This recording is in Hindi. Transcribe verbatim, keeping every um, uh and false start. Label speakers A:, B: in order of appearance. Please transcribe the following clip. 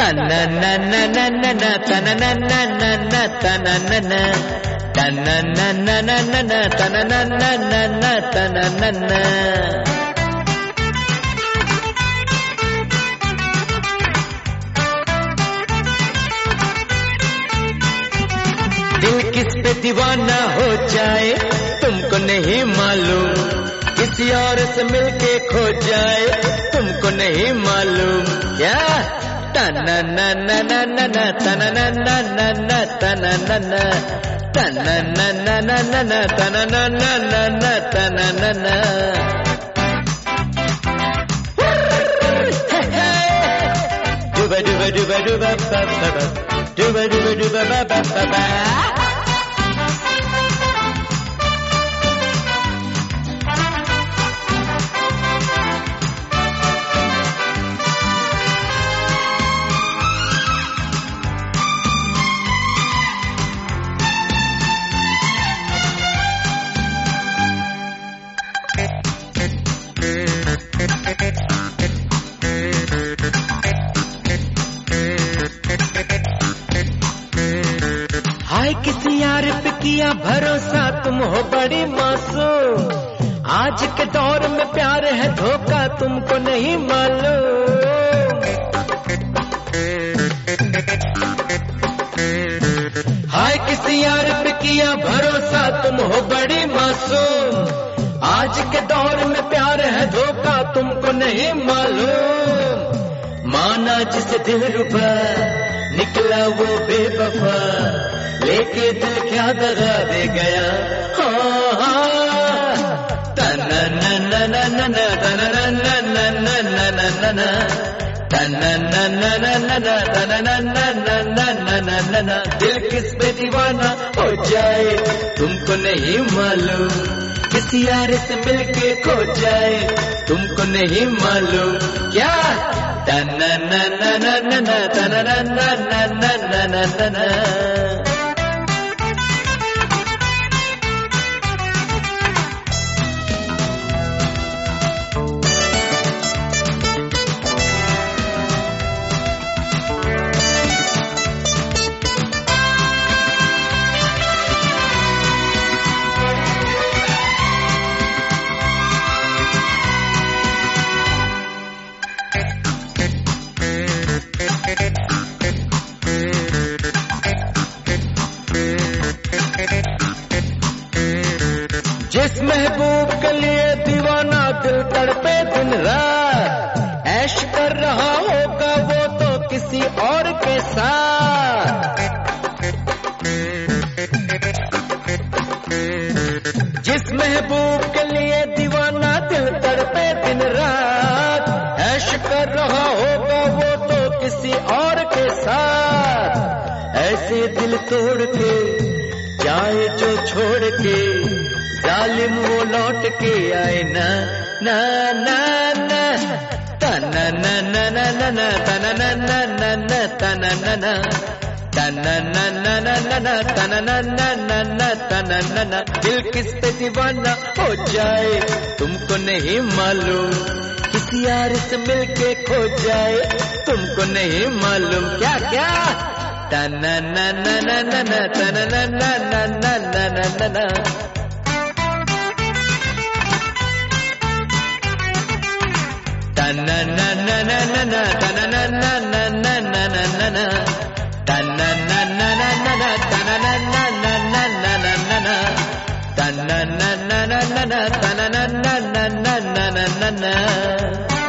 A: na na na na na na ta na na na na na ta na na na ta na na na na na na ta na na na na na ta na na na। दिल किस पे दीवाना हो जाए तुमको नहीं मालूम, किसी और से मिलके खो जाए तुमको नहीं मालूम क्या। तना ना ना ना ना ना तना ना ना ना ना तना ना ना तना ना ना ना ना ना तना ना ना ना ना तना ना ना। Duba duba duba duba ba ba ba duba duba duba ba ba ba ba। हाय किसी यार पे किया भरोसा तुम हो बड़ी मासूम, आज के दौर में प्यार है धोखा तुमको नहीं मालूम। हाय किसी यार पे किया भरोसा तुम हो बड़ी मासूम, आज के दौर में प्यार है धोखा तुमको नहीं मालूम। माना जिसे दिल रुबा निकला वो बेवफा, लेके दिल क्या दगा दे गया। हाँ हाँ तना ना ना ना ना ना तना ना ना ना ना ना ना ना ना तना ना ना ना ना ना तना ना ना ना ना ना ना ना ना। दिल किस पे दीवाना हो जाए तुमको नहीं मालूम, किसी यार से मिलके खो जाए तुमको नहीं मालूम क्या। तना ना ना ना ना ना तना ना ना ना ना ना ना ना। जिस महबूब के लिए दीवाना दिल तड़पे दिन रात, ऐश कर रहा होगा वो तो किसी और के साथ। जिस महबूब के लिए दीवाना दिल तड़पे दिन रात, ऐश कर रहा होगा वो तो किसी और के साथ। ऐसे दिल तोड़ के जाए जो छोड़ के, जालिम वो लौट के आए ना ना ना ना तना ना ना ना ना ना तना ना ना ना ना तना ना ना तना ना ना ना ना ना तना ना ना ना ना तना ना ना। दिल किस पे दीवाना हो जाए तुमको नहीं मालूम, किसी यार से मिलके खो जाए तुमको नहीं मालूम क्या क्या। तना ना ना ना ना ना तना ना ना ना ना ना ना ना। Na na na na na na na na na na na na na na na na ta na na na na na na ta na na na na na na na na na ta na na na na na na ta na na na na na na na na।